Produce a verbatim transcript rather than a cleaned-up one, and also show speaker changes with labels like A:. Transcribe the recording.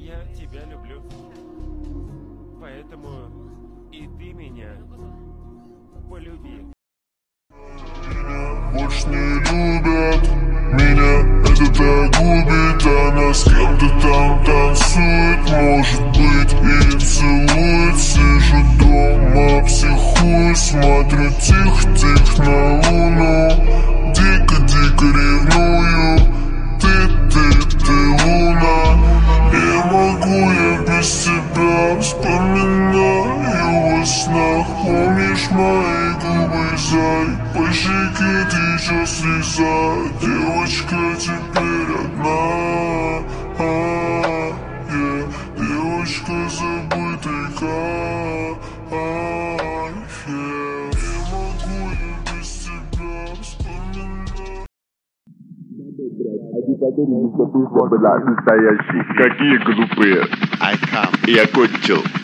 A: Я тебя люблю. Поэтому и ты меня полюби.
B: Больше не любят меня, это так губит. Она с кем-то там танцует, может быть, и целует. Сижу дома, психую, смотрю тихо-тихо на луну. Дико-дико ревную, ты, ты, ты луна. Не могу я без тебя, вспоминаю во снах. Помнишь мои губы, зай? По щеке течет слеза. Девочка теперь одна, а, yeah. Девочка забытая, а, yeah. Не могу я без тебя, вспоминаю.
C: Какие глупые. Я кончил.